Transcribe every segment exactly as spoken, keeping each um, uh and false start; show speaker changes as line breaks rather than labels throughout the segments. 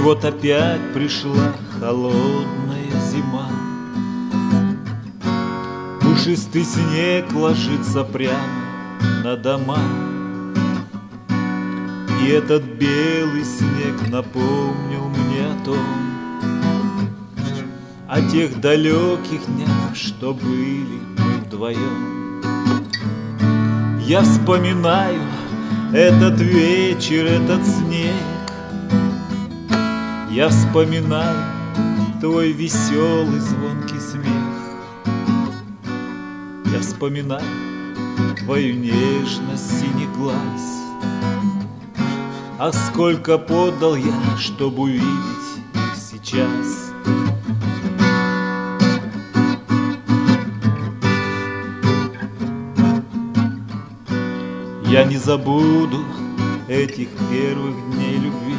вот опять пришла холодная зима. Пушистый снег ложится прямо на дома. И этот белый снег напомнил мне о том, о тех далеких днях, что были мы вдвоем. Я вспоминаю этот вечер, этот снег. Я вспоминаю твой веселый звонкий смех. Я вспоминаю твою нежность синих глаз. А сколько подал я, чтобы увидеть их сейчас. Я не забуду этих первых дней любви.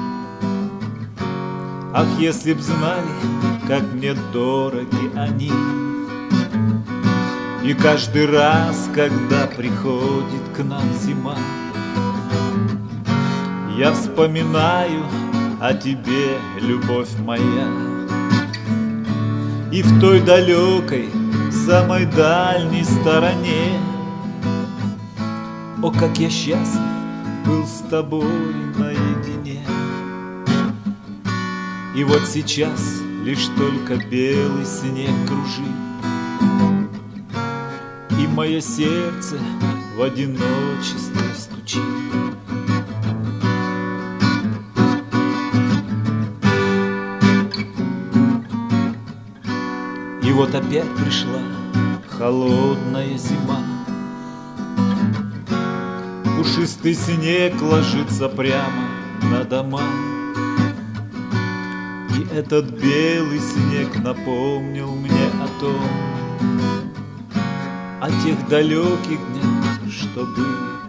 Ах, если б знали, как мне дороги они. И каждый раз, когда приходит к нам зима, я вспоминаю о тебе, любовь моя. И в той далекой, самой дальней стороне, о, как я счастлив был с тобой наедине. И вот сейчас лишь только белый снег кружит, и мое сердце в одиночестве стучит. И вот опять пришла холодная зима. Пушистый снег ложится прямо на дома. И этот белый снег напомнил мне о том, о тех далеких днях, что были